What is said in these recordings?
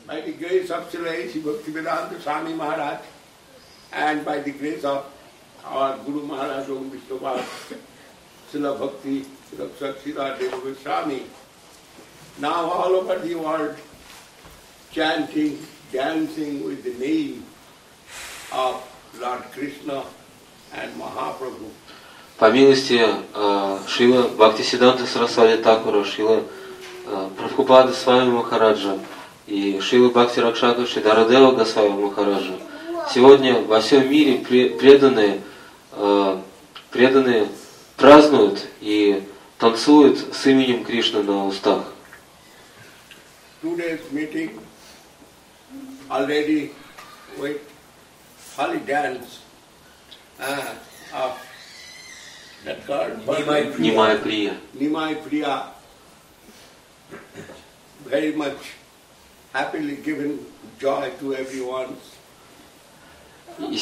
by the grace of Srila A.C. Bhaktivedanta Swami Maharaj and by the grace of our Guru Maharaj Om Vishnupada, Srila Bhakti, Srila Saksida Deva Goswami, now all over the world chanting, dancing with the name of Lord Krishna and Mahaprabhu. По милости Шрила Бхактисиддханта Сарасвати Такура, Шрила Прабхупады Свами Махараджа и Шрила Бхакти Ракшака Шридарадева Госвами Махараджа, сегодня во всем мире преданные празднуют и танцуют с именем Кришны на устах. Today's meeting already with holy dance of that girl, Nimai Priya. Nimai Priya, very much happily given joy to everyone. И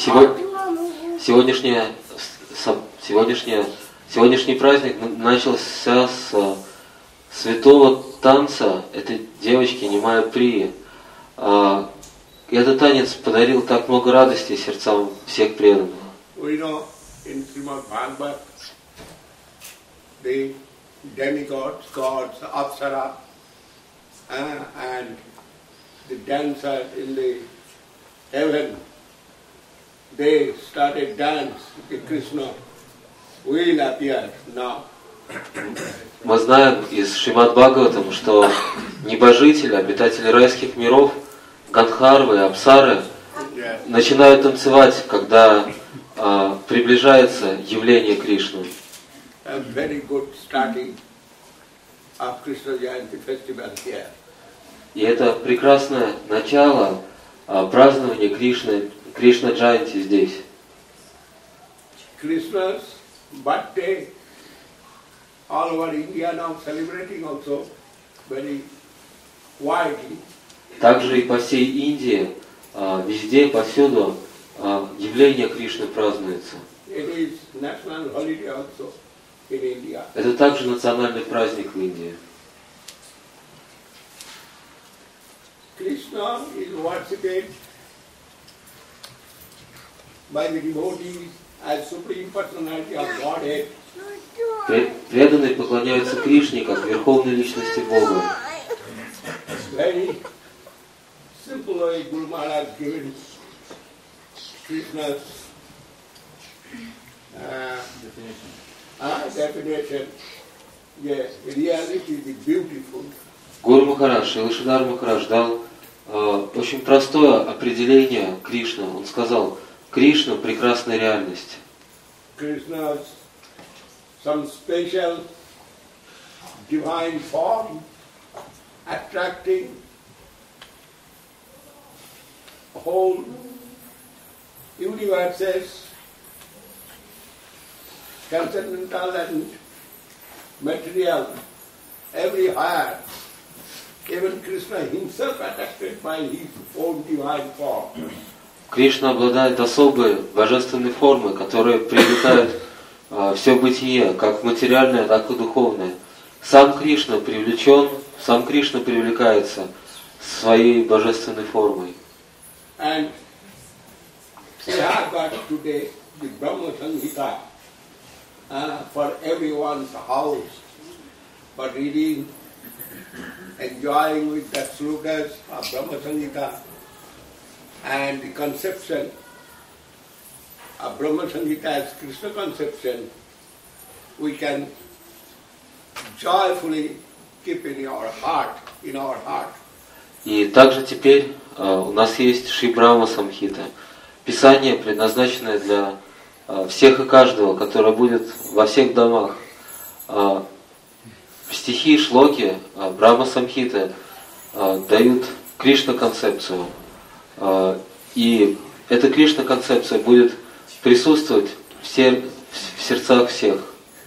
сегодняшний праздник начался с святого танца этой девочки Нимая Прии. И этот танец подарил так много радости сердцам всех преданных. We know in Srimad Bhagavad, the demigods, gods, Apsara, and the dancers in the heaven, they started dance. The Krishna will appear now. Мы знаем из Шримад Бхагаватам, что небожители, обитатели райских миров, Гандхарвы и Апсары начинают танцевать, когда приближается явление Кришны. И это прекрасное начало празднования Кришна Джаянти здесь. Krishna's birthday all over India now celebrating also very widely. Также и по всей Индии, везде, повсюду явление Кришны празднуется. It is national holiday also in India. Это также национальный праздник в Индии. Krishna is worshipped by the devotees as Supreme Personality of Godhead. Преданные поклоняются Кришне как Верховной Личности Бога. Very simple way Guru Maharaj given Krishna's definition. Yeah, reality is beautiful. Гуру Махарадж, Шрила Шридар Махарадж дал очень простое определение Кришны. Он сказал: Кришна — прекрасная реальность. Krishna's some special divine form attracting whole universes, transcendental and material, everywhere. Even Krishna himself attracted by his own divine form. Кришна обладает особой божественной формой, которая привлекает все бытие, как материальное, так и духовное. Сам Кришна привлекается своей божественной формой. And we have got today the Brahma Samhita for everyone's house, for reading, enjoying with the slokas of Brahma Samhita and the conception of Brahma Samhita as Krishna conception, we can joyfully keep in our heart. И также теперь у нас есть Шри Брахма Самхита, Писание, предназначенное для всех и каждого, которое будет во всех домах. Стихи и шлоки Брахма Самхиты дают Кришна-концепцию. И эта Кришна-концепция будет присутствовать в сердцах всех.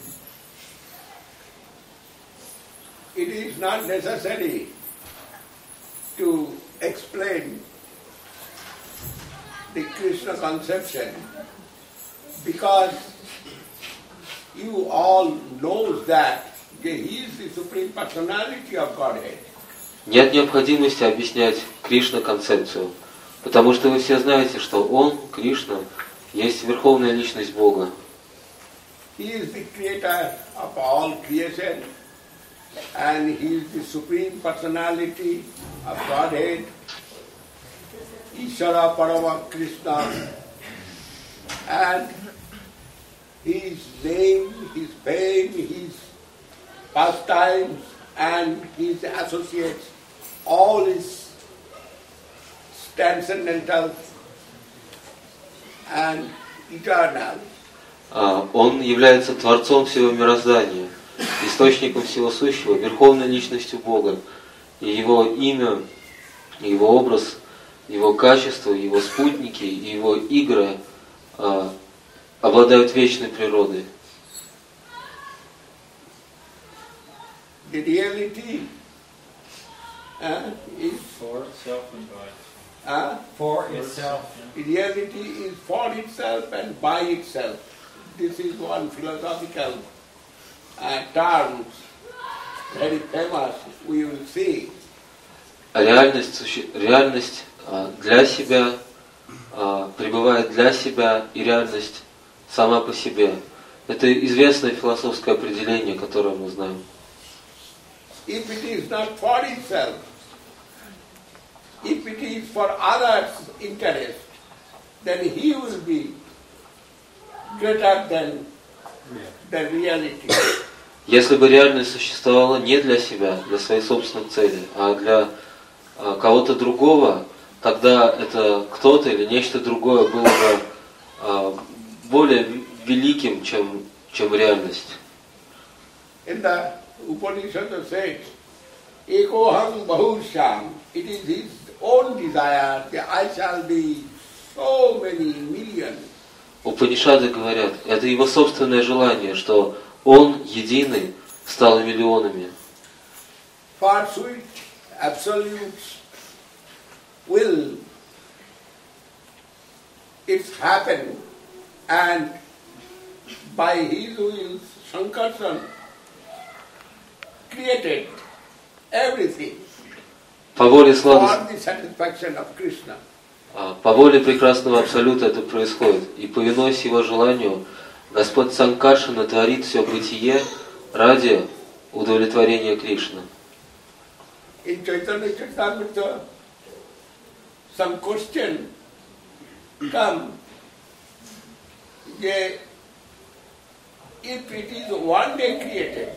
It is not necessary to explain the Krishna conception because you all know that he is the Supreme Personality of Godhead. Нет необходимости объяснять Кришна концепцию, потому что вы все знаете, что Он, Кришна, есть Верховная Личность Бога. He is the creator of all creation, and He is the Supreme Personality of Godhead, Ishvara Parama Krishna, and His name, His fame, His pastimes, and His associates, all is transcendental and eternal. Он является Творцом всего мироздания, источником всего сущего, Верховной Личностью Бога. И Его имя, Его образ, Его качество, Его спутники и Его игры обладают вечной природой. The reality is for itself and by for itself. The reality is for itself and by itself. This is one philosophical term, very famous, we will see. Реальность для себя пребывает для себя, и реальность сама по себе. Это известное философское определение, которое мы знаем. If it is not for itself, if it is for others' interest, then he will be greater than the reality. Если бы реальность существовала не для себя, для своей собственной цели, а для кого-то другого, тогда это кто-то или нечто другое было бы более великим, чем реальность. In the Upanishad said, Ekoham Bahusham, it is his own desire that I shall be so many millions. Упанишады говорят, это его собственное желание, что он единый стал миллионами. For sweet absolute will, it's happened, and by his will, Shankarsan created everything По воле for сладости, the satisfaction of Krishna. по воле прекрасного Абсолюта это происходит. И повинуясь его желанию, Господь Санкаршана творит все бытие ради удовлетворения Кришны. In Chaitanya Charitamrita, some question come, if it is one day created,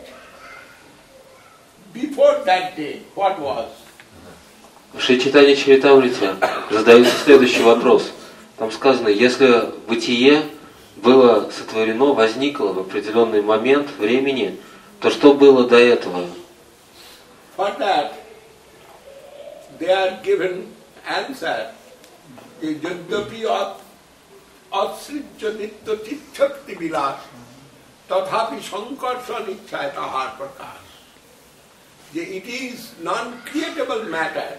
before that day, what was? В Шри Чайтанья Чаритамрите задается следующий вопрос. Там сказано, если бытие было сотворено, возникло в определенный момент времени, то что было до этого? For that, they are given answer. The Yadyapi Asrijjanitya Tichakti Vilas Tathapi Sankarsan Ichchaya Tahar Prakash. It is non-creatable matter,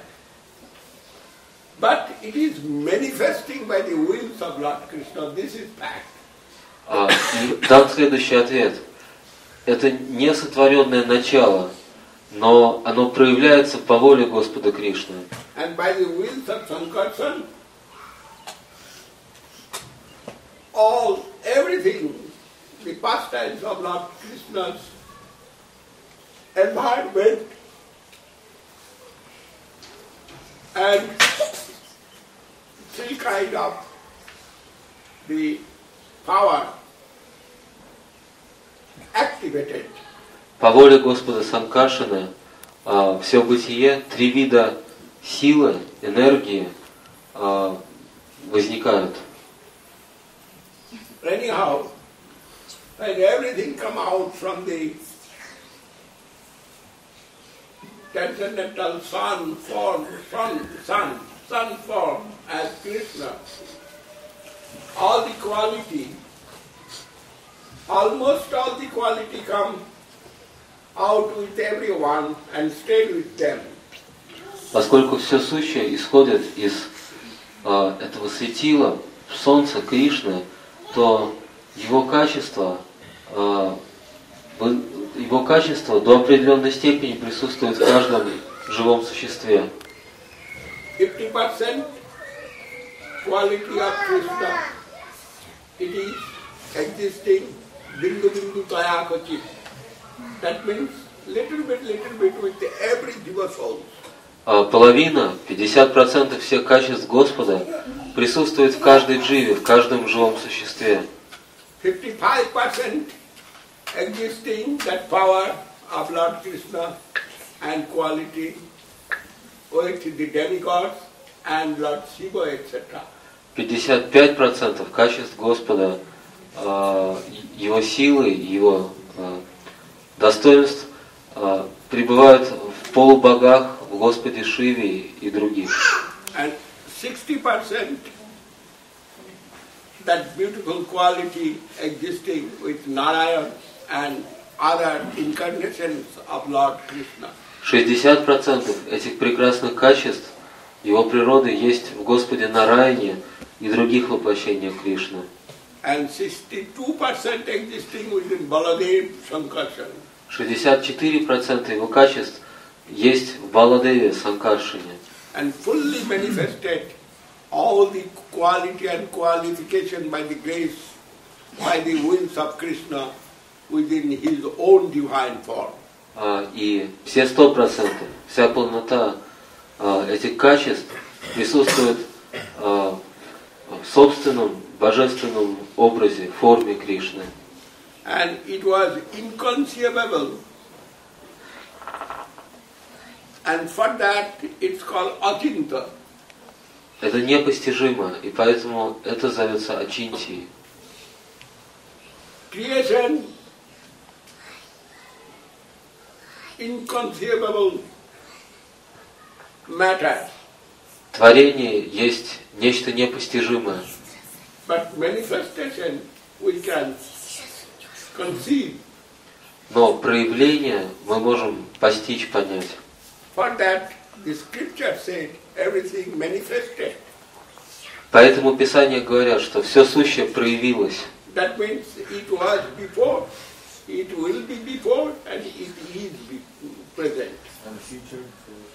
but it is manifesting by the wills of Lord Krishna. This is fact. Дан следующий ответ. Это не сотворенное начало, но оно проявляется по воле Господа Кришны. And by the wills of Sankarsan, everything, the pastimes of Lord Krishna's environment and three kind of the power activated. По воле Господа Санкаршаны все бытие, три вида силы, энергии возникают. Anyhow, when everything come out from the transcendental sun form as Krishna, all the quality, almost all the quality come out with everyone and stayed with them. Поскольку все сущее исходит из этого светила, солнца Кришны, то его качество до определенной степени присутствует в живом существе. 50% quality of Krishna, it is existing bindu bindu taya kachit. That means little bit with every jiva soul. Половина, 50% всех качеств Господа присутствует в каждой дживе, в каждом живом существе. 55% existing that power of Lord Krishna and quality with the demigods and Lord Shiva, etc. 55% качеств Господа, Его силы, Его достоинств пребывают в полубогах, в Господе Шиве и других. And 60% that beautiful quality existing with Narayan and other incarnations of Lord Krishna. 60% этих прекрасных качеств, Его природы есть в Господе Нараяне и других воплощениях Кришны. And 62% existing within Baladev Sankarsana. 64% Его качеств есть в Баладеве Санкаршине. And fully manifested all the quality and qualification by the grace, by the wills of Krishna within his own divine form. И все 100%, вся полнота этих качеств присутствует в собственном божественном образе, форме Кришны. And it was inconceivable. And for that it's called Achinta. Это непостижимо, и поэтому это зовется Ачинтией. Creation, inconceivable matter. Творение есть нечто непостижимое. But manifestation we can conceive. Но проявление мы можем постичь, понять. For that, the scripture said everything manifested. Поэтому Писания говорят, что все сущее проявилось. That means it was before, it will be before, and it is present. And future.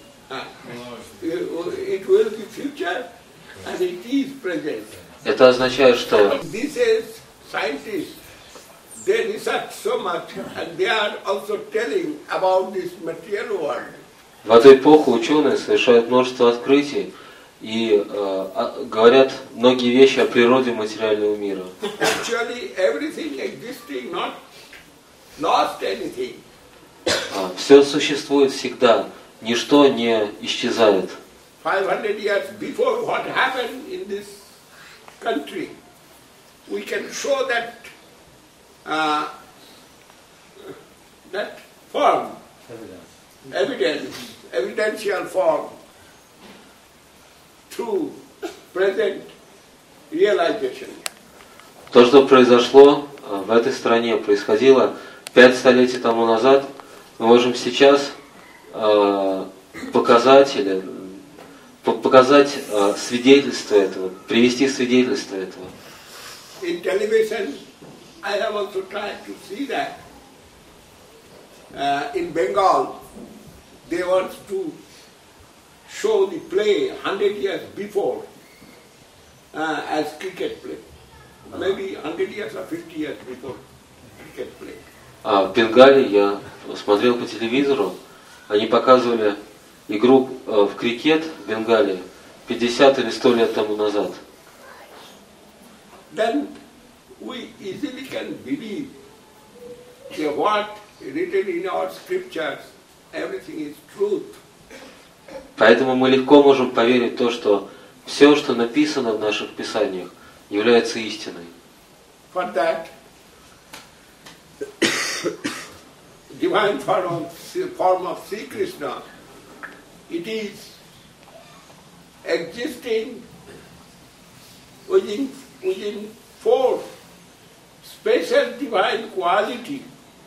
It will be future, and it is present. Это означает, что This is scientists. They research so much, and they are also telling about this material world. в эту эпоху ученые совершают множество открытий и говорят многие вещи о природе материального мира. Actually, everything existing, not lost anything. Все существует всегда, ничто не исчезает. 500 years before what happened in this country, we can show that that form, evidential form, through present realization. То, что произошло в этой стране, происходило 5 столетий тому назад, мы можем сейчас показать свидетельство этого, привести свидетельство этого. In television, I have also tried to see that. In Bengal, they want to show the play 100 years before as cricket play. Maybe 100 years or 50 years before cricket play. В Бенгалии я смотрел по телевизору, они показывали игру в крикет в Бенгалии 50 или 100 лет тому назад. Then we easily can believe that what written in our scriptures, everything is truth. Поэтому мы легко можем поверить в то, что все, что написано в наших писаниях, является истиной. For that, divine form of Sri Krishna, it is existing within 4 special divine quality.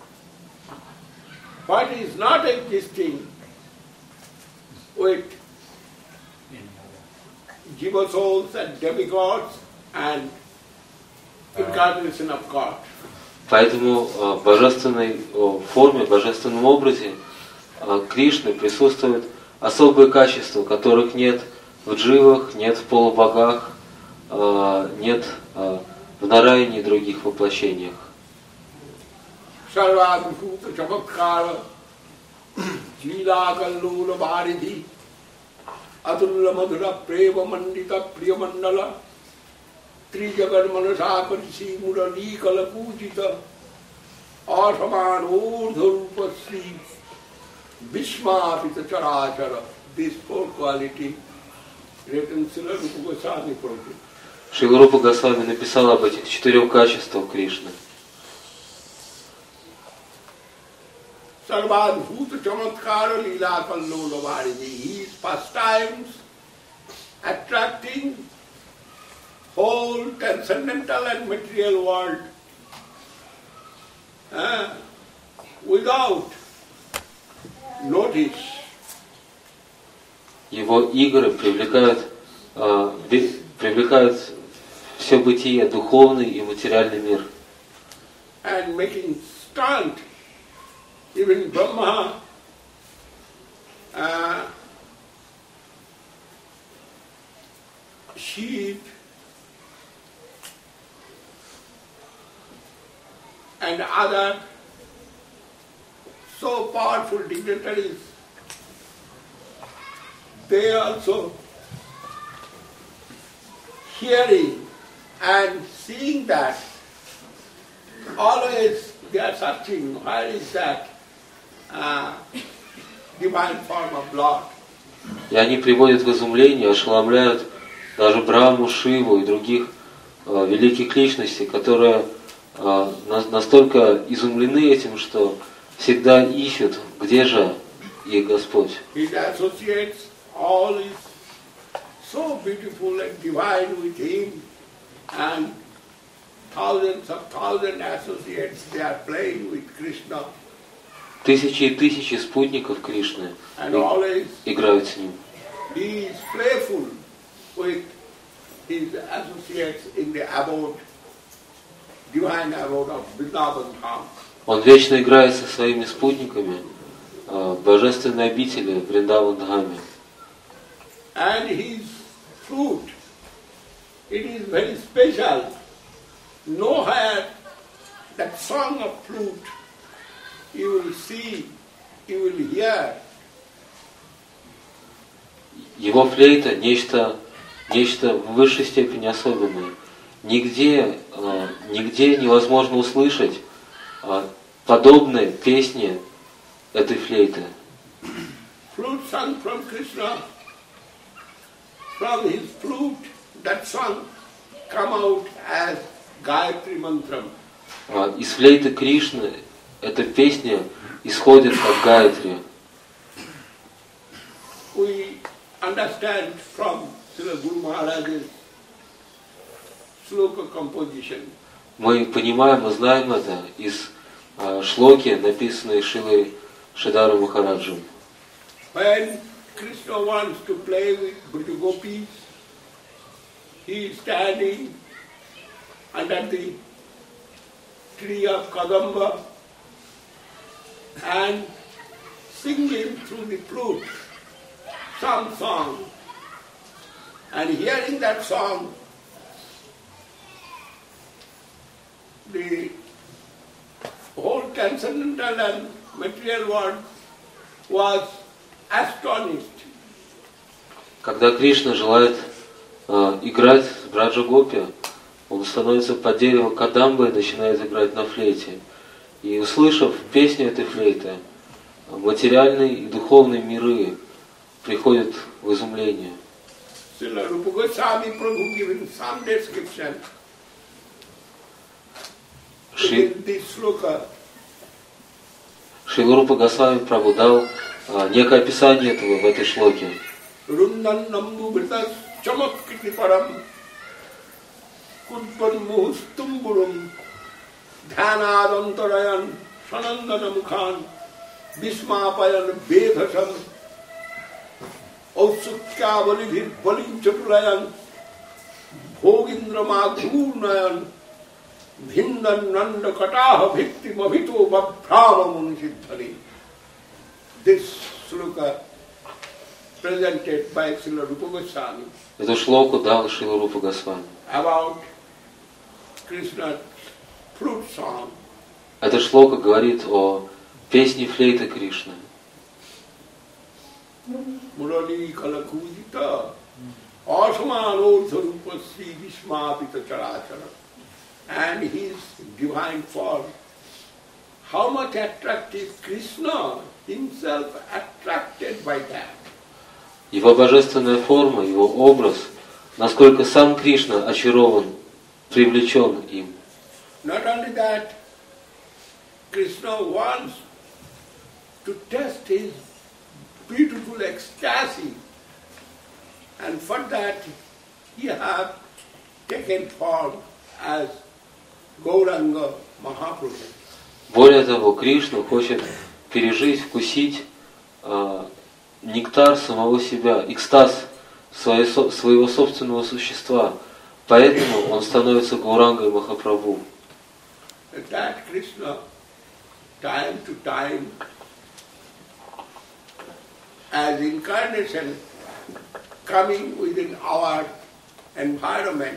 What is not existing with jiva souls and demigods and incarnation of God. Поэтому в божественной форме, в божественном образе Кришны присутствует особые качества, которых нет в дживах, нет в полубогах, нет в Нараяне и других воплощениях. Sarvadhuta chamatkara jila kallula varidhi atulla madhura prema mandita priyamandala trijagar manasa parisi murali kala pujita asaman urdharupa sri Vishmapita charachara. This four quality written Srila Rupa Goswami Prabhu. Шрила Рупа Госвами написал об этих 4 качествах Кришны. Sarvadhuta chamatkara lila kallola varidhi. His pastimes attracting whole transcendental and material world without notice. Его игры привлекают все бытие, духовный и материальный мир. And making stunt even Brahma sheep and other so powerful dignitaries, they also hearing and seeing that, always they are searching, where is that divine form of Lord? И они приводят в изумление, ошеломляют даже Брахму, Шиву и других великих личностей, которые настолько изумлены этим, что всегда ищут, где же их Господь. His associates, all is so beautiful and divine with him, and thousands associates, they are playing with Krishna. Тысячи и тысячи спутников Кришны играют с ним. He is playful with his associates in the abode, divine abode of Vrindavan Dham. Он вечно играет со своими спутниками в божественной обители Вриндаван-Дхаме. And his flute, it is very special. Nowhere that song of flute you will see, you will hear. Его флейта нечто в высшей степени особенное. Нигде невозможно услышать подобные песни этой флейты. Flute sung from Krishna, from his flute, that song come out as Gayatri Mantram. Из флейты Кришны эта песня исходит от Гайатри. We understand from Srila Guru Maharaj's sloka composition. Мы понимаем и знаем это из шлоки, написанной Шрилой Шридарой Махараджем. When Krishna wants to play with Brija Gopis, he is standing under the tree of Kadamba and singing through the flute some song. And hearing that song, the whole transcendental and material world was astonished. Когда Кришна желает играть с Браджа Гопи, он становится под дерево Кадамбы и начинает играть на флейте. И услышав песню этой флейты, материальные и духовные миры приходят в изумление. Srila Rupa Goswami Prabhu given some description in this sloka. Шрила Рупа Госвами Прабху дал некое описание этого в этой шлоке. Rundan nambu vritas chamakriti param kudpan muhustumburum dhyanadantarayan sanandana mukhan vismapayan vedhasam ausukyavalivid valinchapulayan bhogindramagurnayan bhindan nanda kataha bhiktimavito vabhrama munisiddhani. This sloka presented by Srila Rupa Goswami Эту шлоку дал Шрила Рупа Госвами. about Krishna's flute song. Эта шлока говорит о песне флейты Кришны. Murali kalakujita asamano dharupa sri vismapita charachara. And his divine form. How much attractive Krishna himself attracted by that. Его божественная форма, его образ, насколько сам Кришна очарован, привлечен им. Not only that, Krishna wants to test his beautiful ecstasy, and for that he has taken form as Gauranga Mahaprabhu. Более того, Кришна хочет пережить, вкусить нектар самого себя, экстаз своего собственного существа. Поэтому он становится Гаурангой Махапрабху. That Krishna, time to time, as incarnation coming within our environment,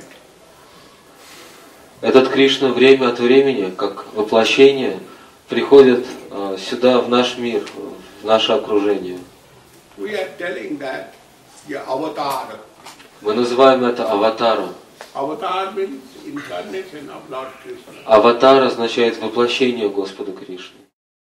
Этот Кришна время от времени, как воплощение, приходит сюда, в наш мир, в наше окружение. we are telling that the avatar. Мы называем это аватаром. Avatar means incarnation of Lord Krishna. Аватар означает воплощение Господа Кришны.